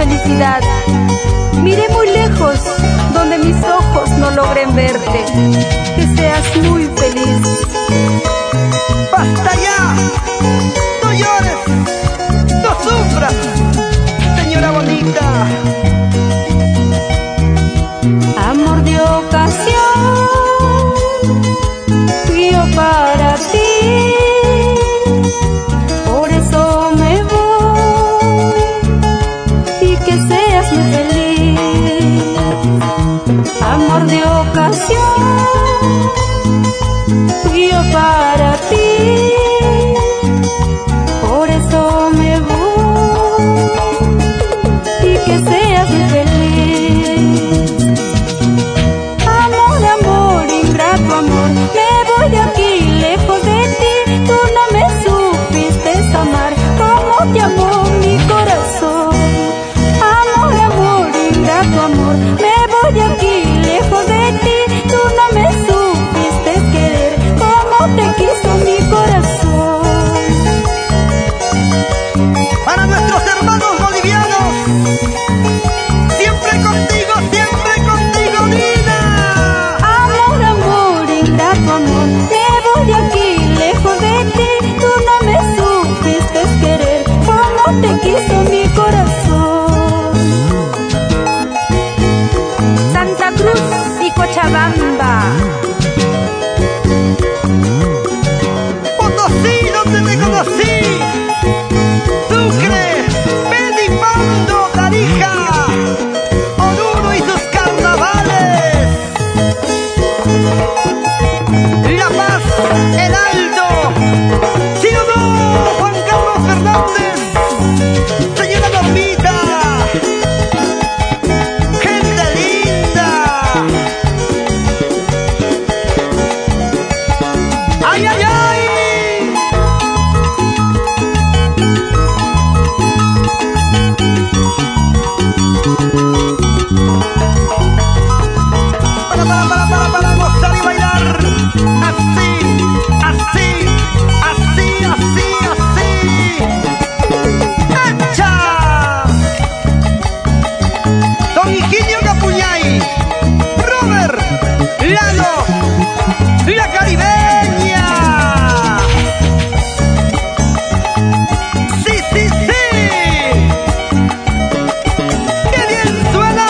felicidad. Miré muy lejos, donde mis ojos no logren verte. Que seas muy feliz. ¡Basta ya! ¡No llores! ¡No sufras, señora bonita! Amor de ocasión, fui yo para ti. Por eso me voy y que seas muy feliz. Amor de ocasión, fui yo para ti. Por eso me voy y que seas muy feliz. Amor, amor, ingrato amor, me voy de aquí lejos de ti. Tú no me supiste amar como te amó mi corazón. Amor, amor, ingrato amor, me voy de aquí lejos de ti. Tú no me supiste querer como te quiso mi corazón. Para nuestros hermanos bolivianos, siempre contigo, Nina. Amor, amor, ingrato amor, me voy de aquí lejos de ti. Tú no me supiste querer como te quiso mi corazón. Santa Cruz y Cochabamba. Potosí, donde me conocí. Sucre, Belipando, Tarija, Oruro y sus carnavales. La Paz, El Alto. ¿Sí o no, Juan Carlos Fernández? Señora Normita. Gente linda. ¡Ay, ay, ay! Para gozar y bailar. Así, así, así, así, así. ¡Echa! Don Higinio Capuñay, Robert, Lalo, la caribeña. Sí, sí, sí. ¡Qué bien suena!